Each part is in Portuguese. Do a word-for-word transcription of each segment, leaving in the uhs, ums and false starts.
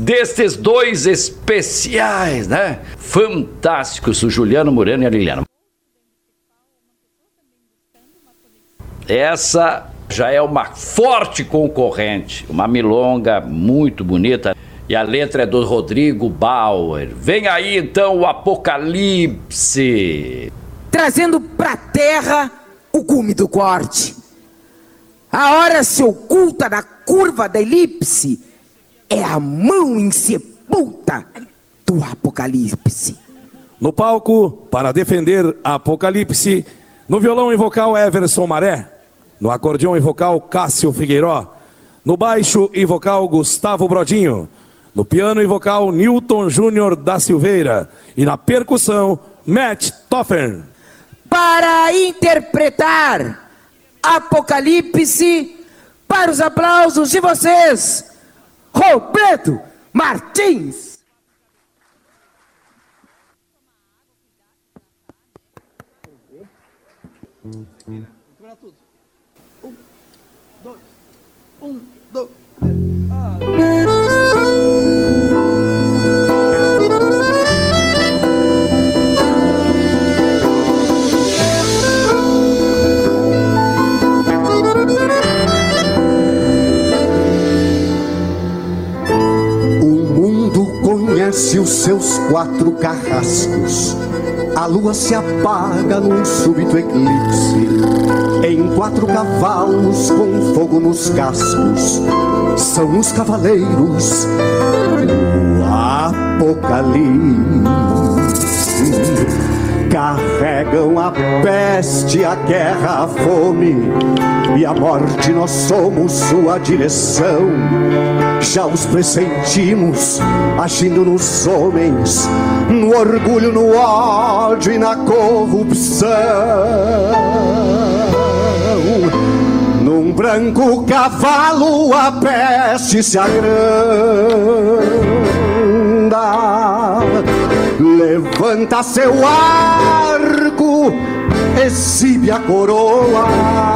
destes dois especiais, né? Fantásticos, o Juliano Moreno e a Liliana. Essa já é uma forte concorrente, uma milonga muito bonita. E a letra é do Rodrigo Bauer. Vem aí então o Apocalipse. Trazendo pra terra o cume do corte. A hora se oculta na curva da elipse. É a mão insepulta do Apocalipse. No palco, para defender Apocalipse, no violão e vocal Everson Maré, no acordeão e vocal Cássio Figueiró, no baixo e vocal Gustavo Brodinho, no piano e vocal Newton Júnior da Silveira e na percussão Matt Toffen. Para interpretar Apocalipse, para os aplausos de vocês, Roberto Martins. Um, dois, um, dois, três. Ah. Conhece os seus quatro carrascos. A lua se apaga num súbito eclipse. Em quatro cavalos com fogo nos cascos. São os cavaleiros do Apocalipse. Carregam a peste, a guerra, a fome e a morte. Nós somos sua direção. Já os pressentimos agindo nos homens, no orgulho, no ódio e na corrupção. Num branco cavalo a peste se agranda, levanta seu arco, exibe a coroa.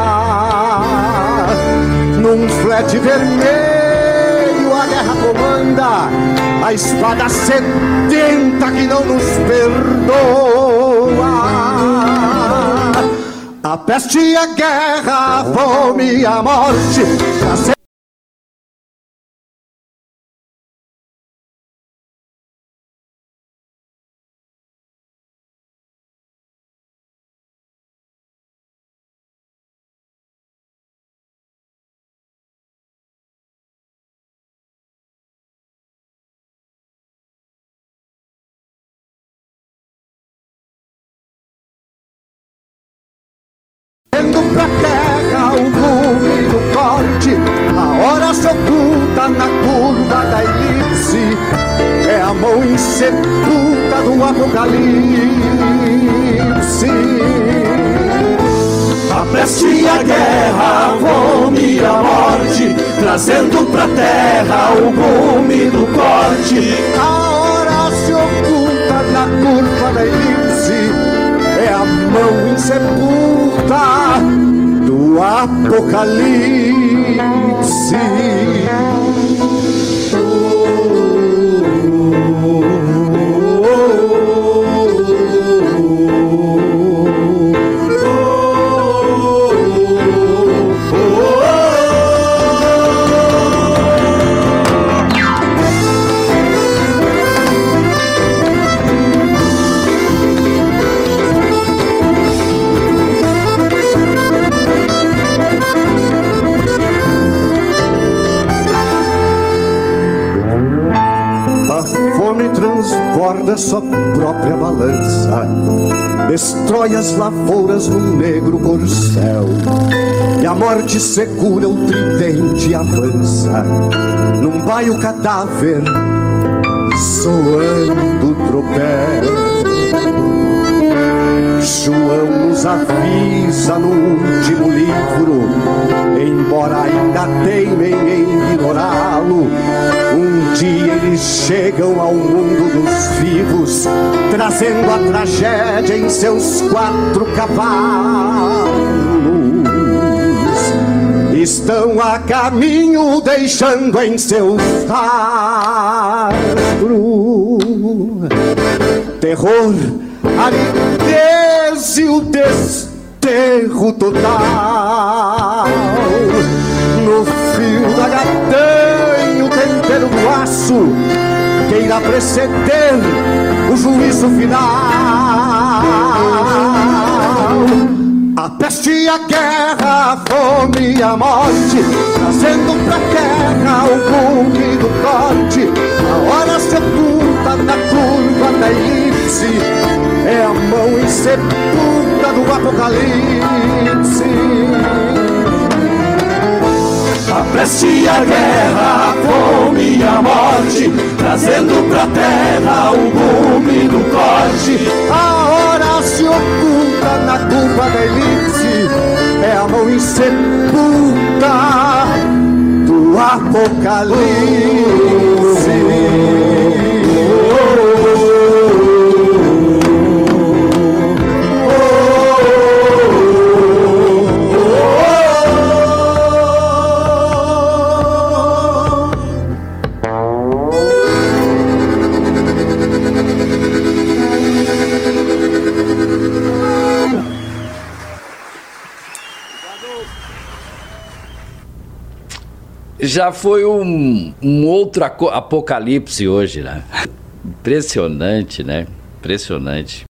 Num flete vermelho a guerra comanda, a espada sedenta que não nos perdoa. A peste e a guerra, a fome e a morte, a pra terra o cume do corte. A hora se oculta na curva da elipse. É a mão insepulta do Apocalipse. A peste e a guerra, a fome e a morte, trazendo pra terra o cume do corte. A hora se oculta na curva da elipse. É a mão insepulta do Apocalipse. Transborda sua própria balança, destrói as lavouras num negro corcel, e a morte segura o tridente e avança num baio cadáver, soando tropel. João nos avisa no último livro, embora ainda teimem em ignorá-lo, um dia eles chegam ao mundo dos vivos, trazendo a tragédia em seus quatro cavalos. Estão a caminho, deixando em seus raios terror, aridez e o desterro total. No fio da gatanha, o tempero do aço queira preceder o juízo final. A peste e a guerra, a fome e a morte, trazendo pra terra o cume do corte. A hora se oculta na curva da elipse, é a mão insepulta do apocalipse. A peste e a guerra, a fome e a morte, trazendo pra terra o gume do corte. A hora se oculta na curva da elipse, é a mão insepulta do apocalipse. Já foi um, um outro apocalipse hoje, né? Impressionante, né? Impressionante.